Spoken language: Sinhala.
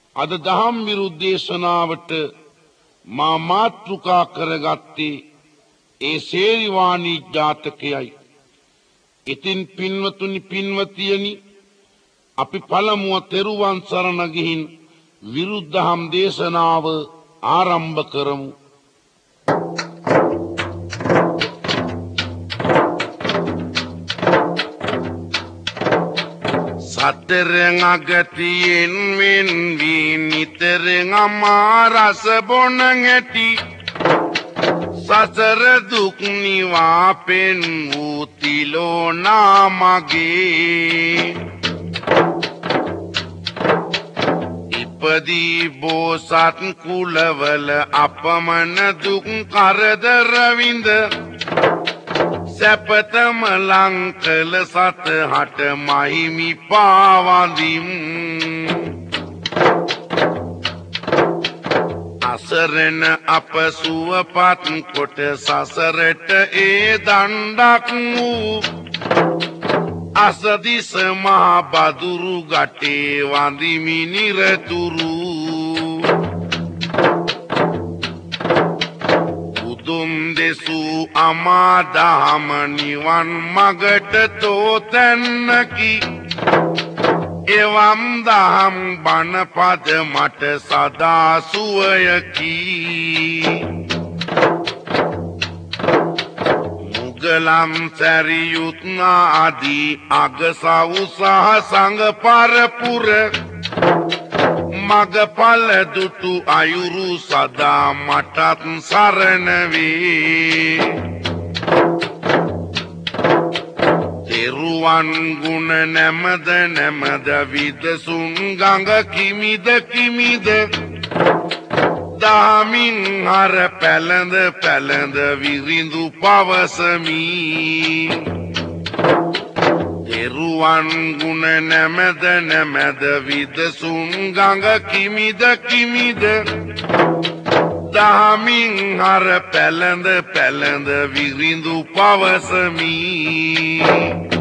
අද දහම් විරුද්ධ දේශනාවට මා මාතෘකා කරගත්තේ ඒ සේරිවාණී ජාතකයයි. ඉතින් පින්වතුනි පින්වතියනි, අපි පළමුව තෙරුවන් සරණ ගිහින් විරුද්ධ දහම් දේශනාව ආරම්භ කරමු. සතරෙන් අගතියෙන් වෙන් වී නිතරෙන් අමාරස බොන ඇති සසර දුක් නිවාපෙන් වූ තිලෝනා මගේ ඉපදී බෝසත් කුලවල අපමණ දුක් කරදර විඳ සැපතම ලංකල සතහට මහිමි පාවදිම් අසරණ අප සුවපත් කොට සසරට ඒ දණ්ඩක් වූ අසදිස මහ බදුරු ගටේ වඳිමි නිරතුරු බුදුන් දෙසූ අමා දහම නිවන් මගට තෝතැන්නකි එවම් දහම් බණ පද මට සදා සුවයකි මුගලම් සැරියුත් ආදී අගසව් සහ සංඝ පරපුර මගපල දුටු අයුරු සදා මටත් සරණ වේ තෙරුවන් ගුණ නැමද නැමද විදසුන් ගඟ කිමිද කිමිද දහමින් හර පැලඳ පැලඳ විරිඳු පවසමි තෙරුවන් ගුණ නැමද නැමද විදසුන් ගඟ කිමිද කිමිද දහමින් හර පැලඳ පැලඳ විරිඳු පවසමි